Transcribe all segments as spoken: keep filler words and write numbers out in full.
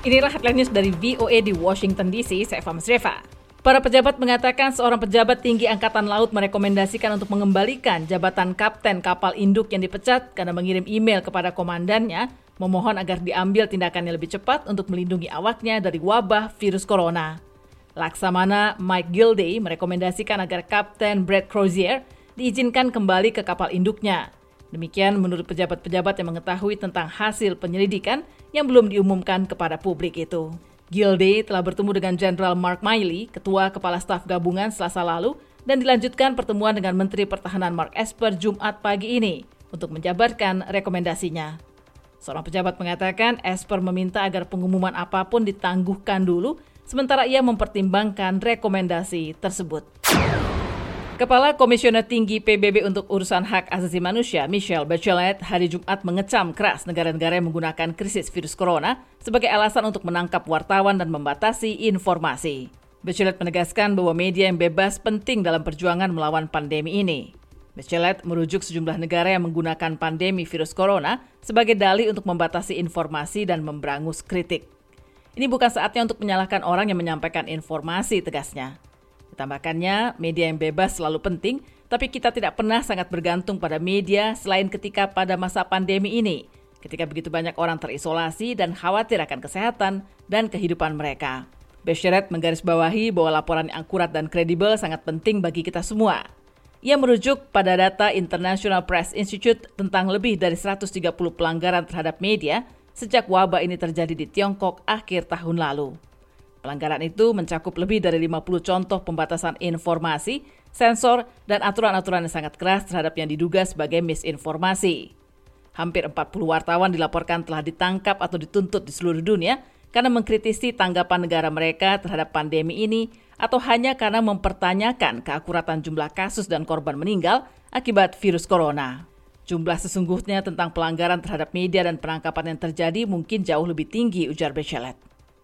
Inilah headline news dari V O A di Washington D C, saya Eva Masreva. Para pejabat mengatakan seorang pejabat tinggi Angkatan Laut merekomendasikan untuk mengembalikan jabatan kapten kapal induk yang dipecat karena mengirim email kepada komandannya memohon agar diambil tindakan yang lebih cepat untuk melindungi awaknya dari wabah virus corona. Laksamana Mike Gilday merekomendasikan agar Kapten Brett Crozier diizinkan kembali ke kapal induknya. Demikian menurut pejabat-pejabat yang mengetahui tentang hasil penyelidikan yang belum diumumkan kepada publik itu. Gilday telah bertemu dengan Jenderal Mark Milley, Ketua Kepala Staf Gabungan Selasa lalu, dan dilanjutkan pertemuan dengan Menteri Pertahanan Mark Esper Jumat pagi ini untuk menjabarkan rekomendasinya. Seorang pejabat mengatakan Esper meminta agar pengumuman apapun ditangguhkan dulu, sementara ia mempertimbangkan rekomendasi tersebut. Kepala Komisioner Tinggi P B B untuk Urusan Hak Asasi Manusia, Michelle Bachelet, hari Jumat mengecam keras negara-negara yang menggunakan krisis virus corona sebagai alasan untuk menangkap wartawan dan membatasi informasi. Bachelet menegaskan bahwa media yang bebas penting dalam perjuangan melawan pandemi ini. Bachelet merujuk sejumlah negara yang menggunakan pandemi virus corona sebagai dalih untuk membatasi informasi dan memberangus kritik. Ini bukan saatnya untuk menyalahkan orang yang menyampaikan informasi, tegasnya. Ditambahkannya, media yang bebas selalu penting, tapi kita tidak pernah sangat bergantung pada media selain ketika pada masa pandemi ini, ketika begitu banyak orang terisolasi dan khawatir akan kesehatan dan kehidupan mereka. Bachelet menggarisbawahi bahwa laporan yang akurat dan kredibel sangat penting bagi kita semua. Ia merujuk pada data International Press Institute tentang lebih dari seratus tiga puluh pelanggaran terhadap media sejak wabah ini terjadi di Tiongkok akhir tahun lalu. Pelanggaran itu mencakup lebih dari lima puluh contoh pembatasan informasi, sensor, dan aturan-aturan yang sangat keras terhadap yang diduga sebagai misinformasi. Hampir empat puluh wartawan dilaporkan telah ditangkap atau dituntut di seluruh dunia karena mengkritisi tanggapan negara mereka terhadap pandemi ini atau hanya karena mempertanyakan keakuratan jumlah kasus dan korban meninggal akibat virus corona. Jumlah sesungguhnya tentang pelanggaran terhadap media dan penangkapan yang terjadi mungkin jauh lebih tinggi, ujar Bachelet.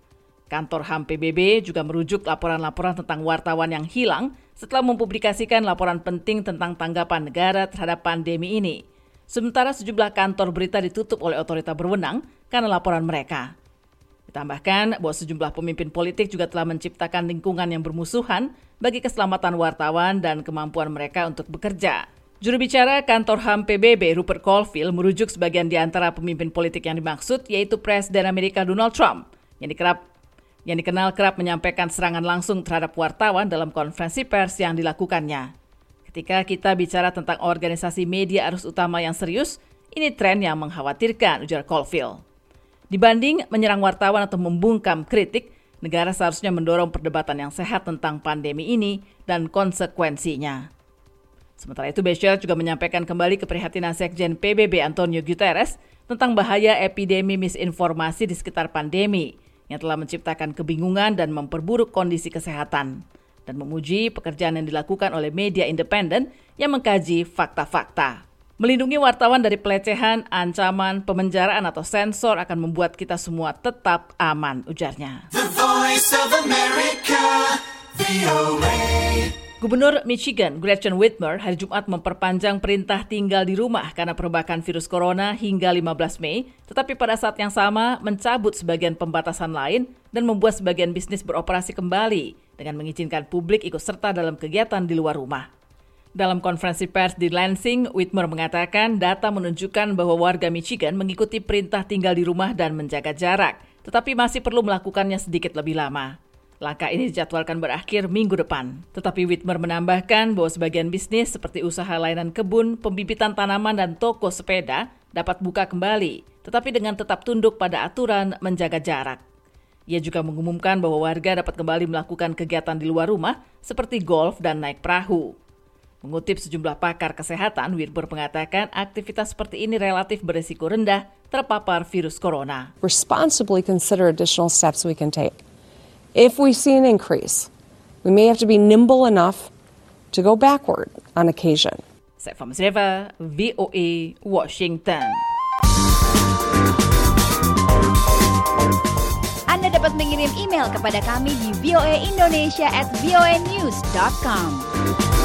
Kantor H A M P B B juga merujuk laporan-laporan tentang wartawan yang hilang setelah mempublikasikan laporan penting tentang tanggapan negara terhadap pandemi ini. Sementara sejumlah kantor berita ditutup oleh otoritas berwenang karena laporan mereka. Ditambahkan bahwa sejumlah pemimpin politik juga telah menciptakan lingkungan yang bermusuhan bagi keselamatan wartawan dan kemampuan mereka untuk bekerja. Juru bicara kantor H A M P B B Rupert Colville merujuk sebagian di antara pemimpin politik yang dimaksud, yaitu Presiden Amerika Donald Trump, yang dikerap yang dikenal kerap menyampaikan serangan langsung terhadap wartawan dalam konferensi pers yang dilakukannya. Ketika kita bicara tentang organisasi media arus utama yang serius, ini tren yang mengkhawatirkan, ujar Colville. Dibanding menyerang wartawan atau membungkam kritik, negara seharusnya mendorong perdebatan yang sehat tentang pandemi ini dan konsekuensinya. Sementara itu, Bachelet juga menyampaikan kembali keprihatinan Sekjen P B B Antonio Guterres tentang bahaya epidemi misinformasi di sekitar pandemi yang telah menciptakan kebingungan dan memperburuk kondisi kesehatan, dan memuji pekerjaan yang dilakukan oleh media independen yang mengkaji fakta-fakta. Melindungi wartawan dari pelecehan, ancaman, pemenjaraan atau sensor akan membuat kita semua tetap aman, ujarnya. The Voice of America, V O A. Gubernur Michigan, Gretchen Whitmer, hari Jumat memperpanjang perintah tinggal di rumah karena perbakan virus corona hingga lima belas Mei, tetapi pada saat yang sama mencabut sebagian pembatasan lain dan membuat sebagian bisnis beroperasi kembali dengan mengizinkan publik ikut serta dalam kegiatan di luar rumah. Dalam konferensi pers di Lansing, Whitmer mengatakan data menunjukkan bahwa warga Michigan mengikuti perintah tinggal di rumah dan menjaga jarak, tetapi masih perlu melakukannya sedikit lebih lama. Langkah ini dijadwalkan berakhir minggu depan. Tetapi Whitmer menambahkan bahwa sebagian bisnis seperti usaha layanan kebun, pembibitan tanaman, dan toko sepeda dapat buka kembali, tetapi dengan tetap tunduk pada aturan menjaga jarak. Ia juga mengumumkan bahwa warga dapat kembali melakukan kegiatan di luar rumah seperti golf dan naik perahu. Mengutip sejumlah pakar kesehatan, Whitmer mengatakan aktivitas seperti ini relatif berisiko rendah terpapar virus corona. Responsibly consider additional steps we can take. If we see an increase, we may have to be nimble enough to go backward on occasion. Saya Eva Masreva, V O A, Washington. Anda dapat mengirim email kepada kami di voaindonesia at voanews dot com.